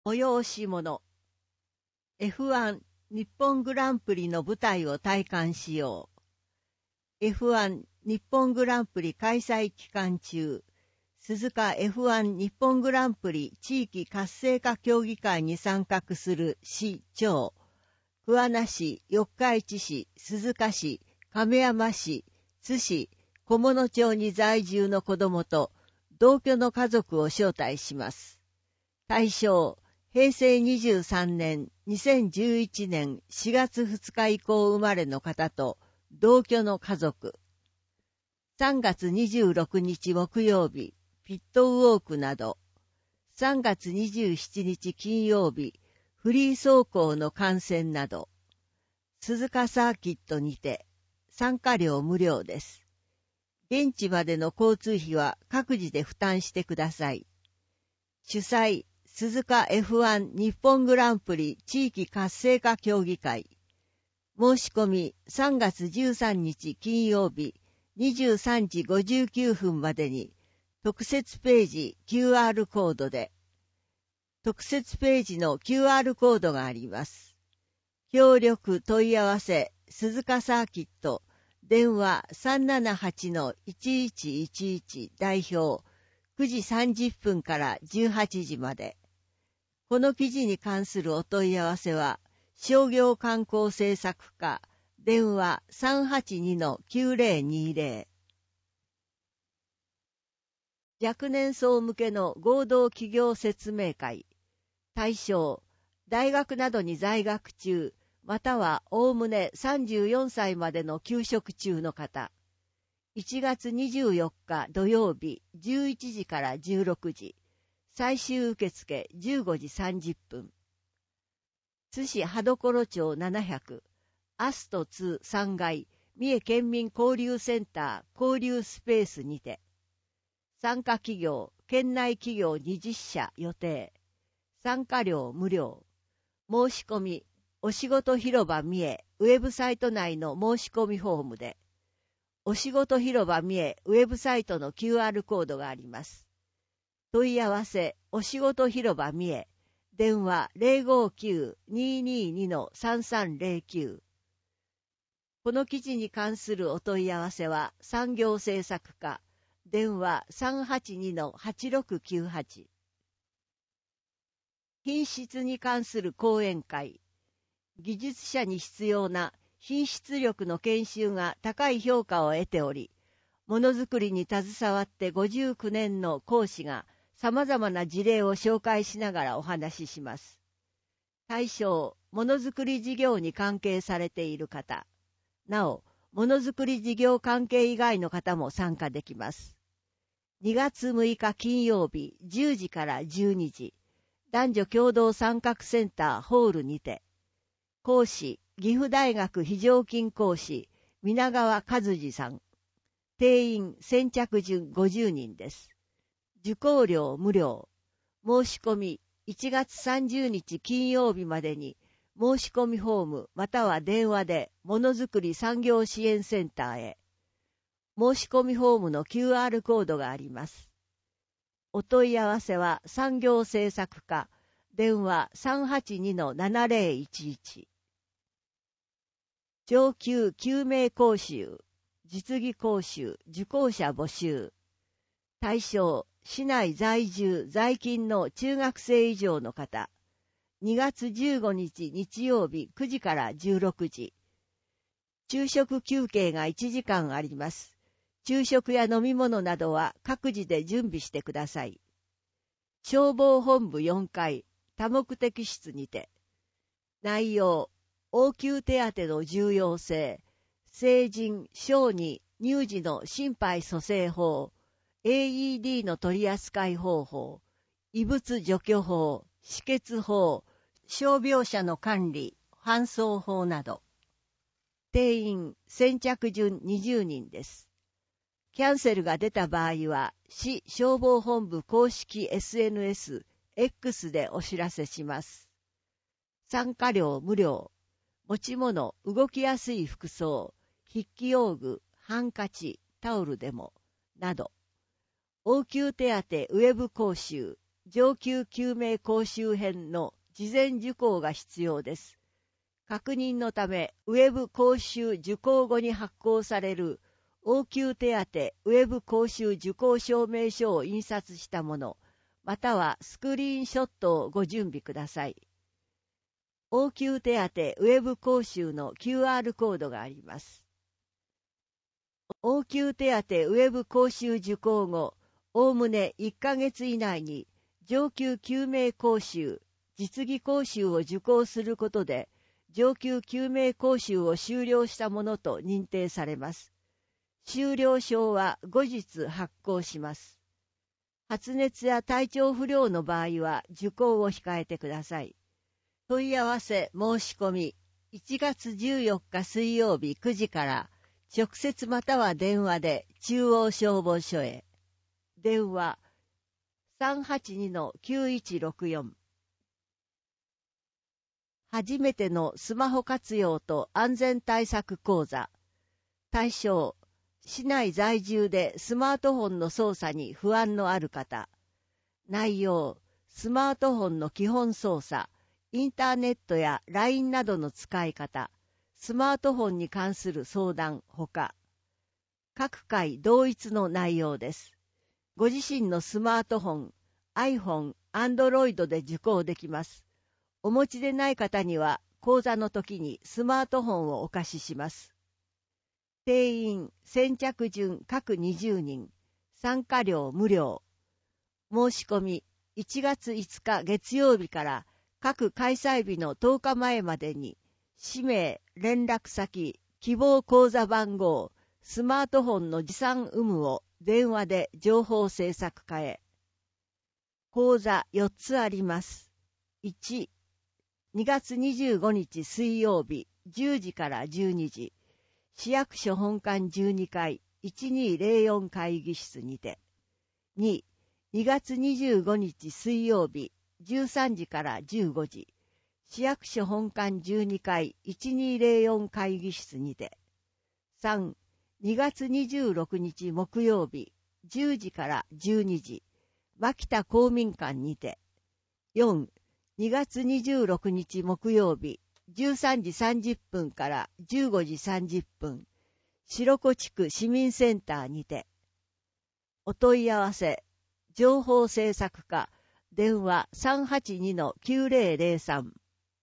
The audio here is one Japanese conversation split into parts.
催し物 F1 日本グランプリの舞台を体感しよう。F1 日本グランプリ開催期間中、鈴鹿 F1 日本グランプリ地域活性化協議会に参画する市町、桑名市、四日市市、鈴鹿市、亀山市、津市、菰野町に在住の子どもと同居の家族を招待します。対象、平成23年、2011年4月2日以降生まれの方と同居の家族。3月26日木曜日、ピットウォークなど。3月27日金曜日、フリー走行の観戦など。鈴鹿サーキットにて、参加料無料です。現地までの交通費は各自で負担してください。主催、鈴鹿 F1 日本グランプリ地域活性化協議会。申し込み3月13日金曜日23時59分までに特設ページ QR コードで、特設ページの QR コードがあります。協力問い合わせ鈴鹿サーキット電話 378-1111 代表9時30分から18時まで。この記事に関するお問い合わせは、商業観光政策課、電話 382-9020。若年層向けの合同企業説明会。対象、大学などに在学中、またはおおむね34歳までの休職中の方。1月24日土曜日11時から16時。最終受付15時30分。津市羽所町700、アスト2 3階、三重県民交流センター交流スペースにて。参加企業、県内企業20社予定。参加料無料。申し込み、お仕事広場三重ウェブサイト内の申し込みフォームで。お仕事広場三重ウェブサイトの QR コードがあります。問い合わせ、お仕事広場三重、電話 059-222-3309。この記事に関するお問い合わせは、産業政策課、電話 382-8698。品質に関する講演会。技術者に必要な品質力の研修が高い評価を得ており、ものづくりに携わって59年の講師が、様々な事例を紹介しながらお話しします。対象、ものづくり事業に関係されている方。なお、ものづくり事業関係以外の方も参加できます。2月6日金曜日10時から12時、男女共同参画センターホールにて。講師、岐阜大学非常勤講師、皆川和次さん。定員先着順50人です。受講料無料。申し込み1月30日金曜日までに申し込みフォームまたは電話でものづくり産業支援センターへ。申し込みフォームの QR コードがあります。お問い合わせは産業政策課電話 382-7011。上級救命講習、実技講習、受講者募集。対象、市内在住在勤の中学生以上の方。2月15日日曜日9時から16時。昼食休憩が1時間あります。昼食や飲み物などは各自で準備してください。消防本部4階、多目的室にて。内容、応急手当の重要性、成人、小児、乳児の心肺蘇生法、AED の取り扱い方法、異物除去法、止血法、傷病者の管理、搬送法など。定員先着順20人です。キャンセルが出た場合は、市消防本部公式 SNS、X でお知らせします。参加料無料。持ち物、動きやすい服装、筆記用具、ハンカチ、タオルでも、など。応急手当ウェブ講習、 上級救命講習編の事前受講が必要です。確認のため、ウェブ講習受講後に発行される応急手当ウェブ講習受講証明書を印刷したもの、またはスクリーンショットをご準備ください。応急手当ウェブ講習の QR コードがあります。応急手当ウェブ講習受講後、おおむね1ヶ月以内に上級救命講習、実技講習を受講することで、上級救命講習を修了したものと認定されます。修了証は後日発行します。発熱や体調不良の場合は受講を控えてください。問い合わせ申し込み、1月14日水曜日9時から直接または電話で中央消防署へ。電話 382-9164。初めてのスマホ活用と安全対策講座。対象、市内在住でスマートフォンの操作に不安のある方。内容、スマートフォンの基本操作、インターネットや LINE などの使い方、スマートフォンに関する相談ほか。各回同一の内容です。ご自身のスマートフォン、iPhone、Android で受講できます。お持ちでない方には講座の時にスマートフォンをお貸しします。定員先着順各20人、参加料無料。申し込み1月5日月曜日から各開催日の10日前までに、氏名、連絡先、希望口座番号、スマートフォンの持参有無を電話で情報制作課へ。講座4つあります。1、2月25日水曜日10時から12時、市役所本館12階1204会議室にて。2、2月25日水曜日13時から15時、市役所本館12階1204会議室にて。3、2月26日木曜日10時から12時、牧田公民館にて。4、2月26日木曜日13時30分から15時30分、白子地区市民センターにて。お問い合わせ、情報制作課、電話 382-9003。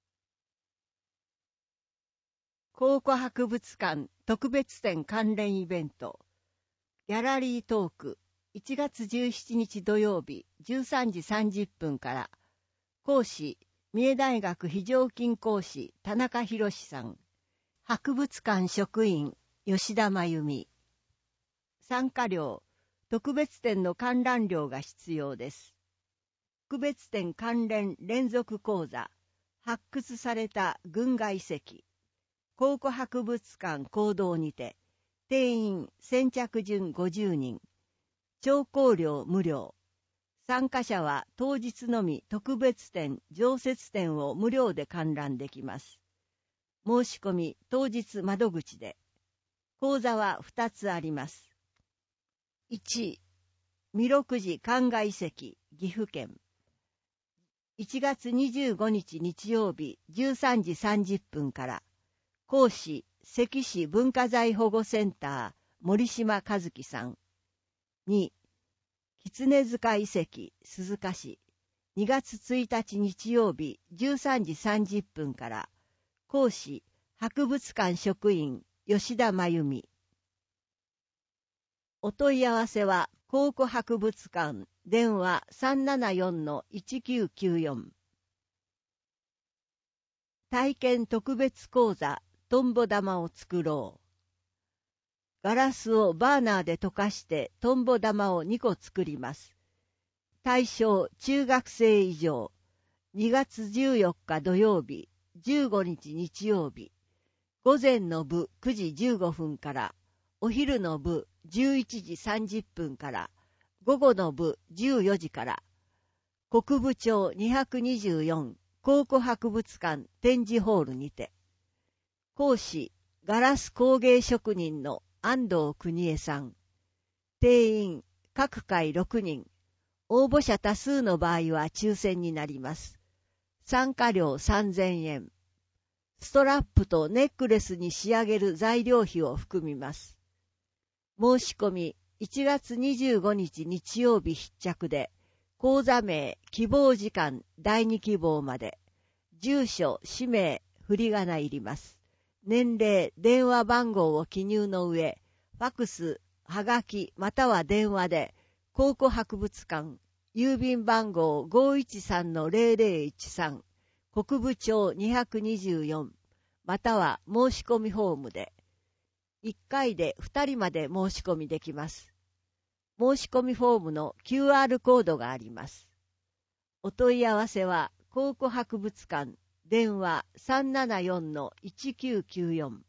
考古博物館特別展関連イベント、ギャラリートーク、1月17日土曜日13時30分から、講師、三重大学非常勤講師田中博さん、博物館職員吉田真由美。参加料、特別展の観覧料が必要です。特別展関連連続講座、発掘された群崖遺跡、考古博物館講堂にて、定員先着順50人、聴講料無料。参加者は当日のみ特別展、常設展を無料で観覧できます。申し込み当日窓口で。講座は2つあります。1、弥勒寺灌漑遺跡、岐阜県。1月25日日曜日13時30分から、講師、関市文化財保護センター、森島和樹さん。2、狐塚遺跡、鈴鹿市。2月1日日曜日13時30分から、講師、博物館職員、吉田真由美。お問い合わせは、考古博物館、電話 374-1994。体験特別講座、トンボ玉を作ろう。ガラスをバーナーで溶かしてトンボ玉を2個作ります。対象中学生以上。2月14日土曜日、15日日曜日。午前の部9時15分から、お昼の部11時30分から、午後の部14時から、国分町224考古博物館展示ホールにて。講師、ガラス工芸職人の安藤邦恵さん。定員、各回6人。 応募者多数の場合は抽選になります。参加料3000円。ストラップとネックレスに仕上げる材料費を含みます。申し込み1月25日日曜日必着で、講座名、希望時間、第2希望まで、住所、氏名、振り仮名入ります。年齢、電話番号を記入の上、ファクス、はがき、または電話で、考古博物館、郵便番号 513-0013、国分町224、または申し込みフォームで、1回で2人まで申し込みできます。申し込みフォームの QR コードがあります。お問い合わせは、考古博物館、電話 374-1994。ス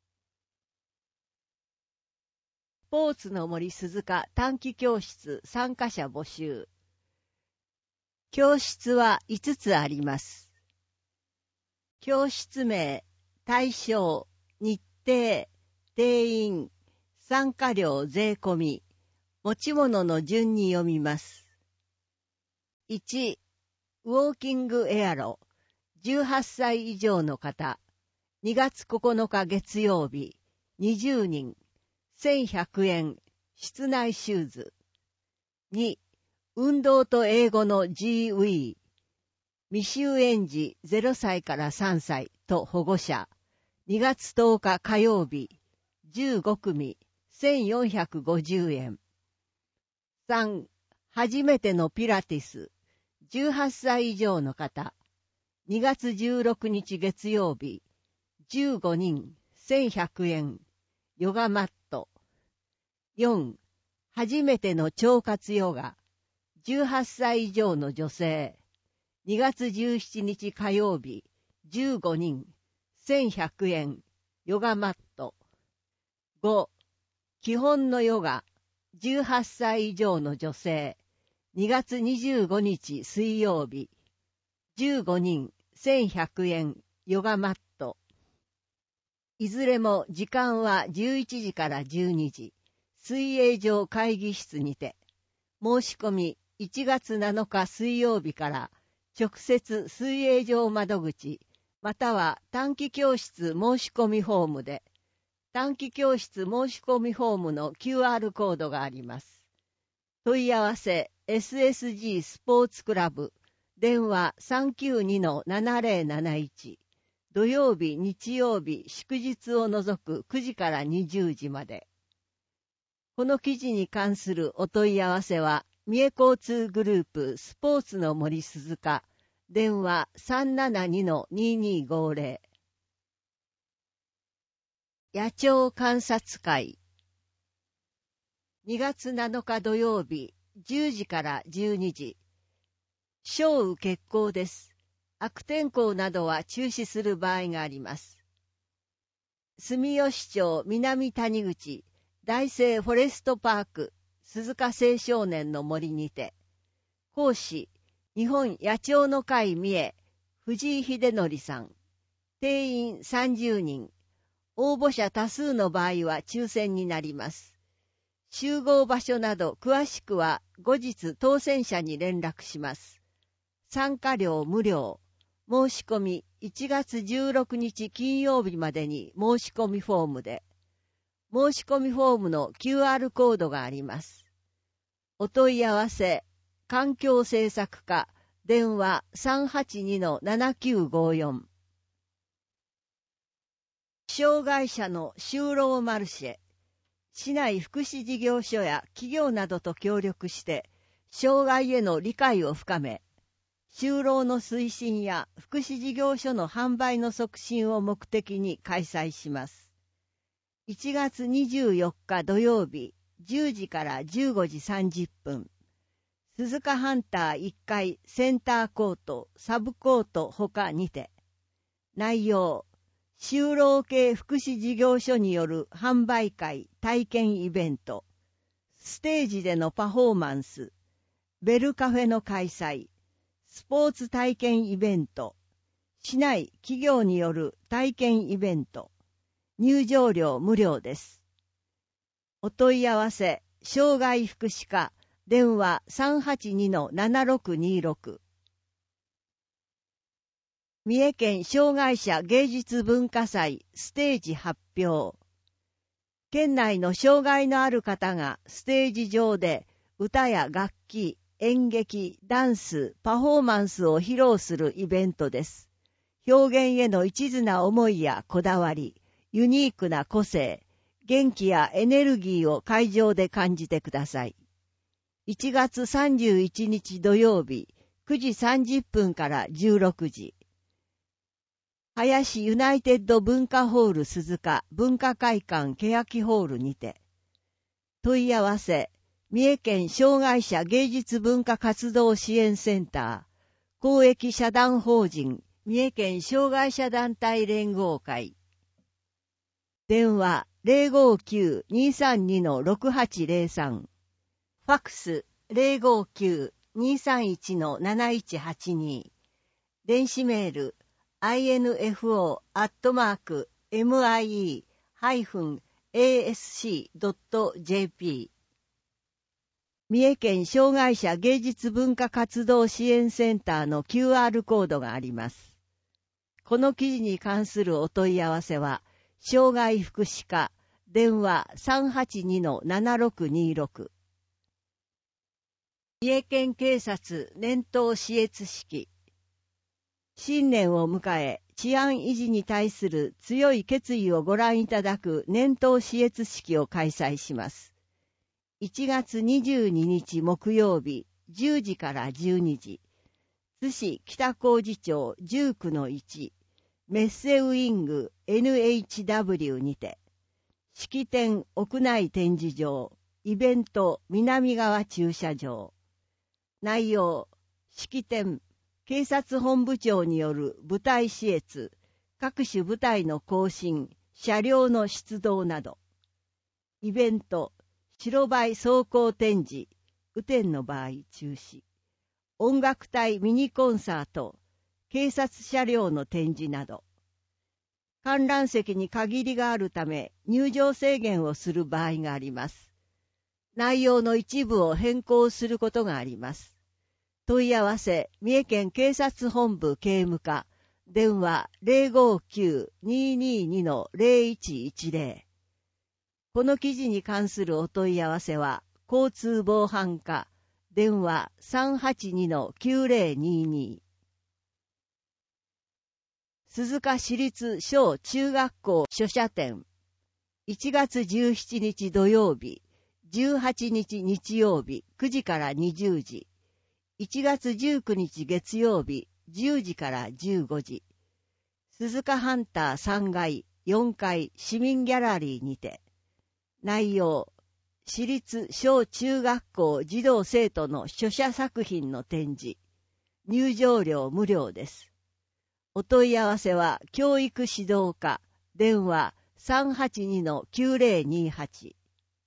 ポーツの森鈴鹿短期教室参加者募集。教室は5つあります。教室名、対象、日程、定員、参加料税込み、持ち物の順に読みます。1、ウォーキングエアロ、18歳以上の方、2月9日月曜日、20人、1100円、室内シューズ。2、運動と英語の GWE、未就園児0歳から3歳と保護者、2月10日火曜日、15組、1450円。3、初めてのピラティス、18歳以上の方、2月16日月曜日、15人、1100円、ヨガマット。4、初めての腸活ヨガ、18歳以上の女性、2月17日火曜日、15人、1100円、ヨガマット。5、基本のヨガ、18歳以上の女性、2月25日水曜日、15人、1100円、ヨガマット。いずれも時間は11時から12時、水泳場会議室にて、申し込み1月7日水曜日から直接水泳場窓口、または短期教室申し込みフォームで、短期教室申し込みフォームの QR コードがあります。問い合わせ SSG スポーツクラブ、電話 392-7071、土曜日、日曜日、祝日を除く9時から20時まで。この記事に関するお問い合わせは、三重交通グループスポーツの森鈴鹿、電話 372-2250。野鳥観察会。2月7日土曜日、10時から12時。小雨決行です。悪天候などは中止する場合があります。住吉町南谷口、大生フォレストパーク、鈴鹿青少年の森にて、講師、日本野鳥の会三重、藤井秀則さん、定員30人、応募者多数の場合は抽選になります。集合場所など詳しくは後日当選者に連絡します。参加料無料。申し込み1月16日金曜日までに申し込みフォームで、申し込みフォームの QR コードがあります。お問い合わせ、環境政策課、電話 382-7954。障害者の就労マルシェ、市内福祉事業所や企業などと協力して、障害への理解を深め、就労の推進や福祉事業所の販売の促進を目的に開催します。1月24日土曜日、10時から15時30分。鈴鹿ハンター1階センターコート、サブコート他にて。内容、就労系福祉事業所による販売会、体験イベント、ステージでのパフォーマンス、ベルカフェの開催、スポーツ体験イベント、市内企業による体験イベント、入場料無料です。お問い合わせ、障害福祉課電話 382-7626。三重県障害者芸術文化祭ステージ発表。県内の障害のある方がステージ上で歌や楽器、演劇、ダンス、パフォーマンスを披露するイベントです。表現への一途な思いやこだわり、ユニークな個性、元気やエネルギーを会場で感じてください。1月31日土曜日、9時30分から16時。林ユナイテッド文化ホール鈴鹿文化会館欅ホールにて。問い合わせ、三重県障害者芸術文化活動支援センター、公益社団法人、三重県障害者団体連合会。電話 059-232-6803。ファックス 059-231-7182。電子メールinfo@mie-asc.jp。 三重県障害者芸術文化活動支援センターの QR コードがあります。この記事に関するお問い合わせは、障害福祉課、電話 382-7626。三重県警察年頭視閲式。新年を迎え、治安維持に対する強い決意をご覧いただく年頭視閲式を開催します。1月22日木曜日、10時から12時。津市北高知町19-1、メッセウィング NHW にて。式典屋内展示場、イベント南側駐車場。内容、式典、警察本部長による部隊視閲、各種部隊の行進、車両の出動など。イベント、白バイ走行展示、雨天の場合中止。音楽隊ミニコンサート、警察車両の展示など。観覧席に限りがあるため入場制限をする場合があります。内容の一部を変更することがあります。問い合わせ、三重県警察本部警務課、電話 059-222-0110。この記事に関するお問い合わせは、交通防犯課、電話 382-9022。鈴鹿市立小中学校書写展。1月17日土曜日、18日日曜日、9時から20時。1月19日月曜日、10時から15時。鈴鹿ハンター3階、4階市民ギャラリーにて。内容、市立小中学校児童生徒の書写作品の展示。入場料無料です。お問い合わせは教育指導課、電話 382-9028。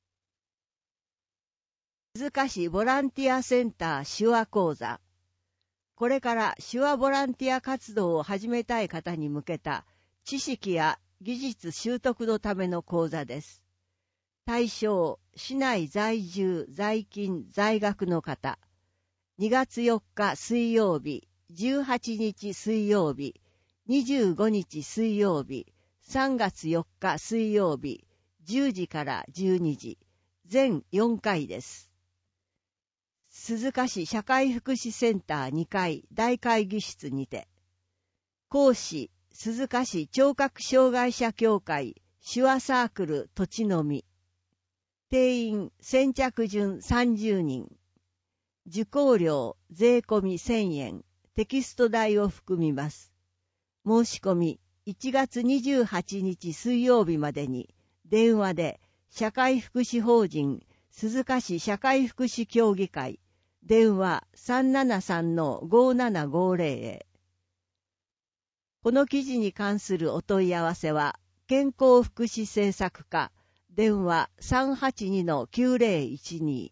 鈴鹿市ボランティアセンター手話講座。これから手話ボランティア活動を始めたい方に向けた知識や技術習得のための講座です。対象、市内在住、在勤、在学の方。2月4日水曜日、18日水曜日、25日水曜日、3月4日水曜日、10時から12時、全4回です。鈴鹿市社会福祉センター2階大会議室にて。講師、鈴鹿市聴覚障害者協会手話サークル土地のみ。定員先着順30人。受講料税込み1000円。テキスト代を含みます。申し込み1月28日水曜日までに電話で社会福祉法人鈴鹿市社会福祉協議会電話 373-5750 へ。この記事に関するお問い合わせは健康福祉政策課電話 382-9012。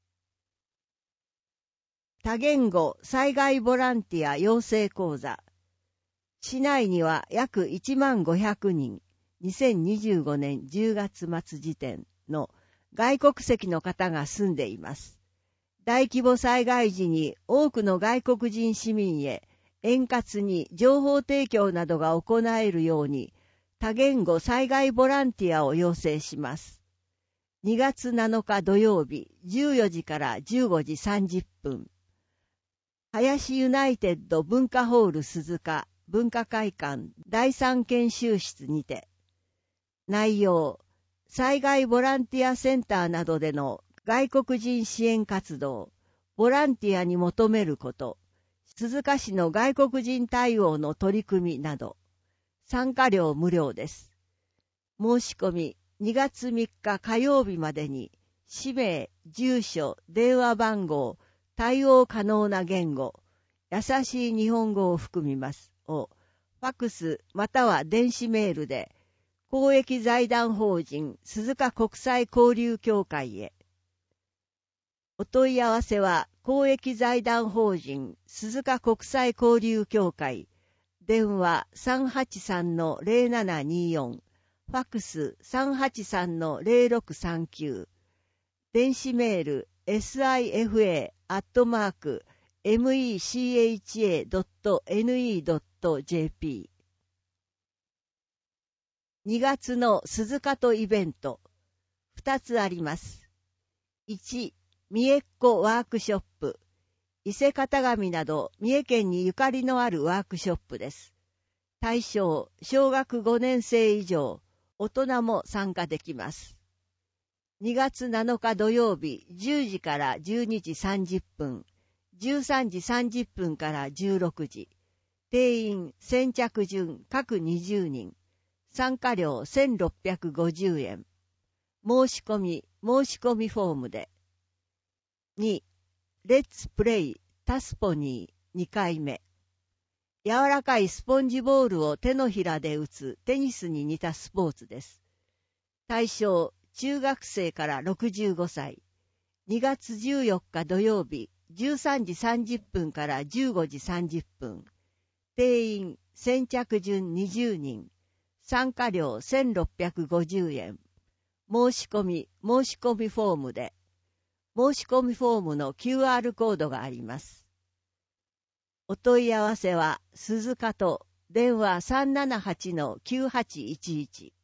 多言語災害ボランティア養成講座。市内には約1500人、2025年10月末時点の外国籍の方が住んでいます。 大規模災害時に多くの外国人市民へ円滑に情報提供などが行えるように多言語災害ボランティアを要請します。2月7日土曜日14時から15時30分。林ユナイテッド文化ホール鈴鹿文化会館第3研修室にて。内容、災害ボランティアセンターなどでの外国人支援活動、ボランティアに求めること、鈴鹿市の外国人対応の取り組みなど、参加料無料です。申し込み2月3日火曜日までに、氏名、住所、電話番号、対応可能な言語、優しい日本語を含みますを、ファクスまたは電子メールで、公益財団法人鈴鹿国際交流協会へ。お問い合わせは、公益財団法人鈴鹿国際交流協会、電話 383-0724、ファクス 383-0639、電子メール sifa@mecha.ne.jp。 2月の鈴鹿とイベント、2つあります。1、三重っ子ワークショップ。伊勢型紙など三重県にゆかりのあるワークショップです。対象、小学5年生以上、大人も参加できます。2月7日土曜日10時から12時30分、13時30分から16時。定員先着順各20人。参加料1650円。申し込みフォームで。2、レッツプレイタスポニー2回目。柔らかいスポンジボールを手のひらで打つテニスに似たスポーツです。対象、中学生から65歳。2月14日土曜日13時30分から15時30分。定員先着順20人。参加料1650円。申し込みフォームで。申し込みフォームの QR コードがあります。お問い合わせは鈴鹿と電話 378-9811